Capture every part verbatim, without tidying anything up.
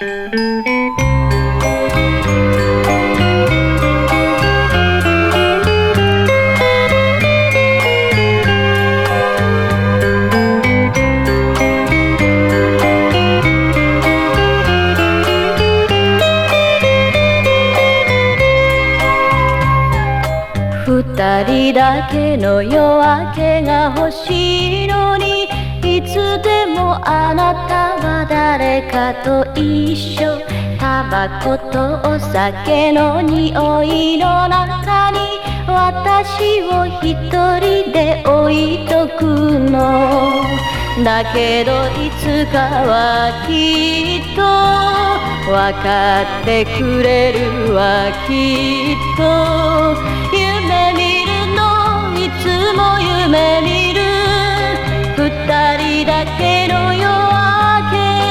二人だけの夜明けが欲しいのに、いつでもあなたは誰かと一緒。タバコとお酒の匂いの中に私を一人で置いとくの。だけどいつかはきっとわかってくれるわ、きっと。夢見るのいつも夢見る、二人だけの夜明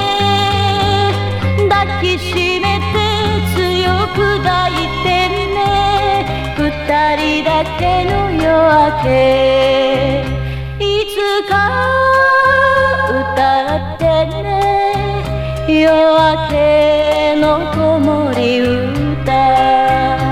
け。抱きしめて強く抱いてね、二人だけの夜明け。いつか歌ってね、夜明けの子守歌。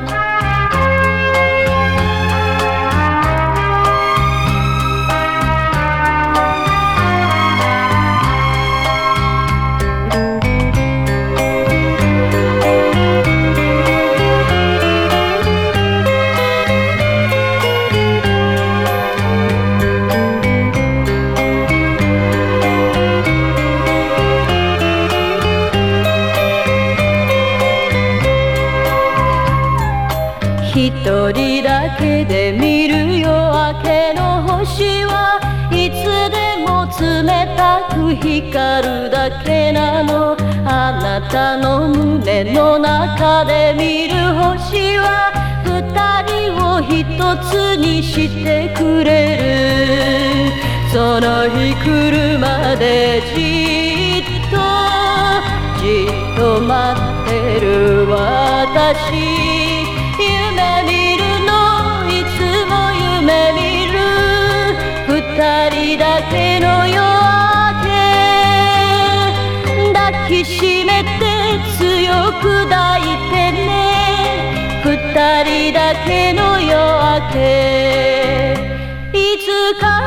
一人だけで見る夜明けの星はいつでも冷たく光るだけなの。あなたの胸の中で見る星は二人を一つにしてくれる。その日来るまでじっとじっと待ってる私。夢見るのいつも夢見る、二人だけの夜明け。抱きしめて強く抱いてね、二人だけの夜明け。いつか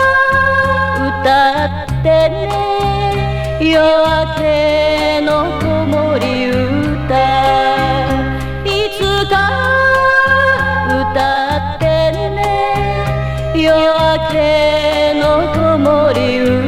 歌ってね、夜明けの子守歌。いつか歌ってね、夜明けの子守歌。